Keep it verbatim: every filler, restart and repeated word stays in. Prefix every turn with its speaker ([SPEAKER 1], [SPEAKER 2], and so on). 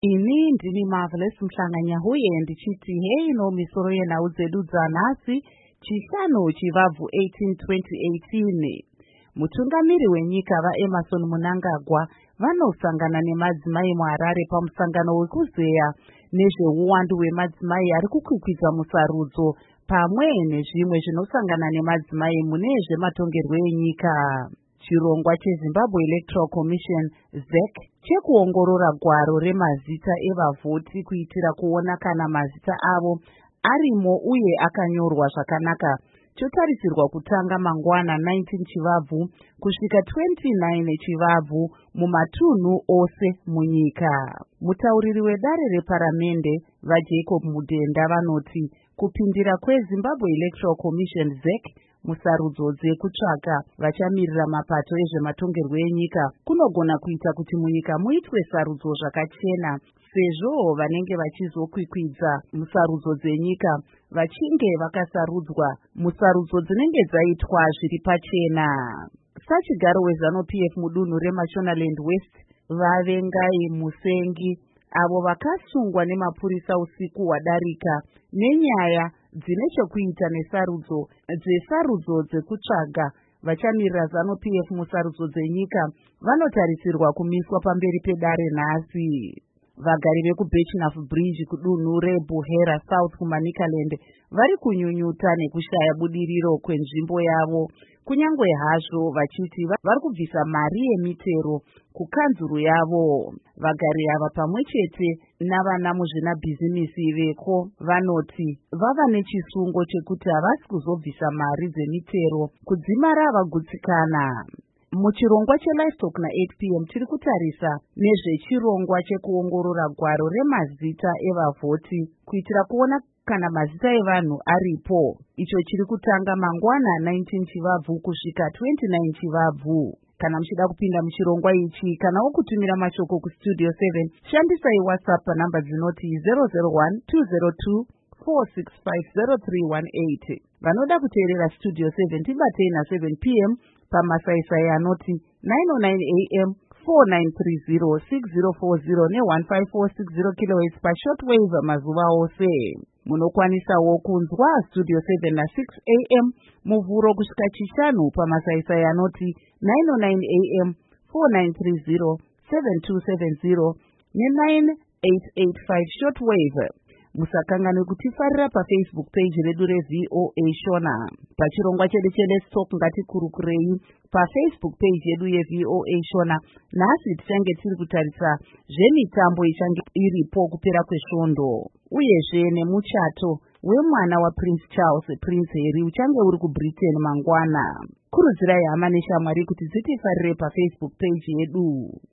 [SPEAKER 1] Ini ndini Marvelous Mhlanganya huye ndichiti hei no misoro yenhau dzedu dzanhasi chishanu chivabvu eighteen twenty eighteen. Mutungamiri wenyika vaEmmerson Mnangagwa vanosangana nemadzimai muHarare pamusangano wekuzeya nezveuwandu hwemadzimai ari kukwikwidza musarudzo pamwe nezvimwe zvinosangana nemadzimai mune zvematongerwo enyika. Chirongwa cheZimbabwe Electoral Commission Z E C chekuongorora gwaro remazita evavhoti kuitira kuona kana mazita avo arimo uye akanyorwa zvakanaka chotarisirwa kutanga mangwana nineteen chivabvu kusvika twenty-nine chivabvu mumatunhu ose munyika. Mutauriri wedare reparamende vaJacob Mudenda vanoti kupindira kweZimbabwe Electoral Commission Z E C musarudzo dzekutsvaka vachamirira mapato ezvematongerwo enyika kunogona kuita kuti munyika muitwe sarudzo zvakachena, sezvo vanenge vachizokwikwidza musarudzo dzenyika vachinge vakasarudzwa musarudzo dzinenge dzaitwa zviri pachena. Sachigaro weZanu P F mudunhu reMashonaland West vavengai Musengi avo vakasungwa nemapurisa usiku hwadarika nenyaya dzine chokuita nesarudzo dzesarudzo dzekutsvaga vachamirira Zanu P F musarudzo dzenyika vanotarisirwa kumiswa pamberi pedare nhasi. Vagari vekuBirchnuff Bridge kudunhu reBuhera South kuManicaland vari kunyunyuta nekushaya budiriro kwenzvimbo yavo, kunyangwe hazvo vachiti vari kubvisa mari yemitero kukanzuru yavo. Vagari ava pamwe chete navana muzvinabhizinisi veko vanoti vava nechisungo chekuti havasi kuzobvisa mari dzemitero kudzimara vagutsikana. Muchirongwa cheLivestock na-eight p m tiri kutarisa nezvechirongwa chekuongorora gwaro remazita evavhoti kuitira kuona kana mazita evanhu aripo, icho chiri kutanga mangwana nineteen chivabvu kusvika twenty-nine chivabvu. Kana muchida kupinda muchirongwa ichi kana wokutumira mashoko kustudio seven shandisai WhatsApp panhamba dzinoti zero zero one two zero two four six five zero three one eight. Vanoda kuteerera Studio seven tibatei na-seven p m pamasaisai anoti nine oh nine a m four nine three zero six zero four zero ne one five four six zero kilohertz pashortwave mazuva ose. Munokwanisawo kunzwa Studio seven na-six a m muvhuro kusvika chishanu pamasaisai anoti nine oh nine a m four nine three zero seven two seven zero ne nine eight eight five shortwave. Musakanganwe kutifarira paFacebook page redu reV O A Shona. Pachirongwa chedu cheLivestock ngatikurukurei paFacebook page yedu yeV O A Shona. Nhasi tichange tiri kutarisa zvemitambo ichange iripo kupera kwesvondo, uyezve nemuchato wemwana waPrince Charles, Prince Harry uchange uri kuBritain mangwana. Kurudzirai hama neshamwari kuti dzitifarire paFacebook page yedu.